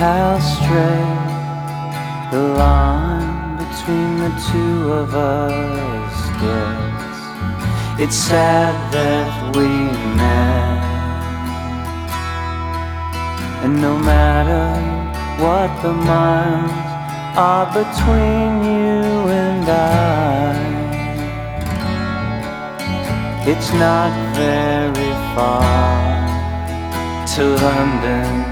how straight the line between the two of us gets. It's sad that we met, and no matter what the miles are between you and it's not very far to London.